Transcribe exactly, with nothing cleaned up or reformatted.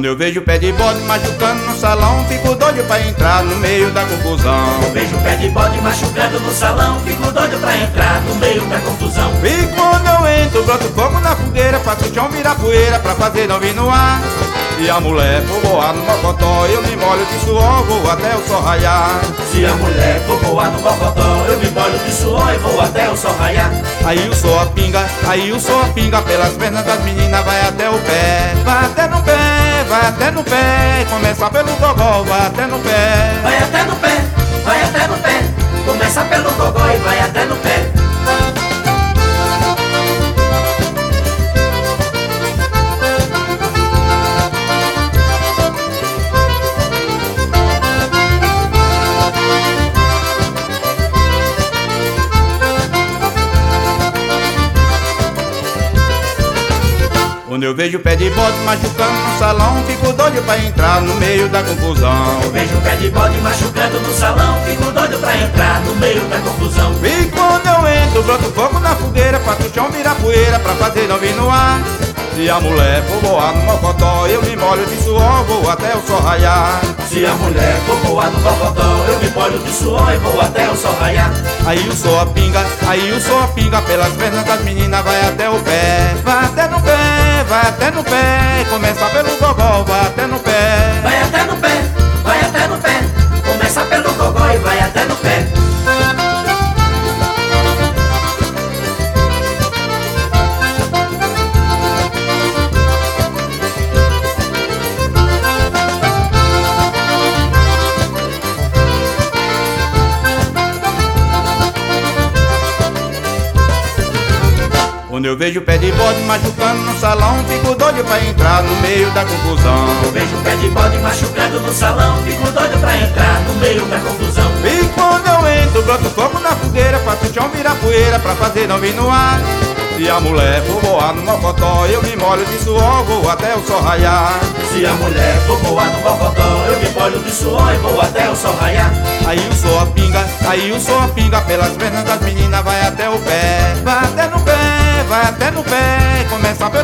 Quando eu vejo o pé de bode machucando no salão, fico doido pra entrar no meio da confusão. Eu vejo o pé de bode machucando no salão, fico doido pra entrar no meio da confusão. E quando eu entro, broto fogo na fogueira, faço o chão virar poeira pra fazer não vir no ar. E a mulher for voar no mocotó, eu me molho de suor, vou até o sol raiar. Se a mulher for voar no mocotó, eu me molho de suor e vou até o sol raiar. Aí o sol pinga, aí o sol pinga pelas pernas das meninas, vai até o pé, vai até no pé, vai até no pé. Começa pelo gogó, vai até no pé, vai até no pé, vai até no pé. Começa pelo gogó e vai até no pé. Quando eu vejo o pé de bode machucando no salão, fico doido pra entrar no meio da confusão. Eu vejo o pé de bode machucando no salão, fico doido pra entrar no meio da confusão. E quando eu entro, broto fogo na fogueira, faço o chão virar poeira pra fazer não vir no ar. Se a mulher for voar no mocotó, eu me molho de suor, vou até o sol raiar. Se a mulher for voar no mocotó, eu me molho de suor e vou até o sol raiar. Aí o sol pinga, aí o sol pinga pelas pernas das meninas, vai até o pé, vai até no pé, vai até no pé. Começa pelo gogó, vai até no pé, vai até no pé, vai até no pé. Começa pelo gogó e vai até no pé. Quando eu vejo o pé de bode machucando no salão, fico doido pra entrar no meio da confusão. Eu vejo o pé de bode machucando no salão, fico doido pra entrar no meio da confusão. E quando eu entro, broto fogo na fogueira, faço o chão virar poeira pra fazer não vir no ar. Se a mulher for voar no mocotó, eu me molho de suor, vou até o sol raiar. Se a mulher for voar no mocotó, eu me molho de suor e vou até o sol raiar. Aí o sol pinga, aí o sol pinga pelas pernas das meninas, vai até o pé, vai até no pé, vai até no pé. Começa pelo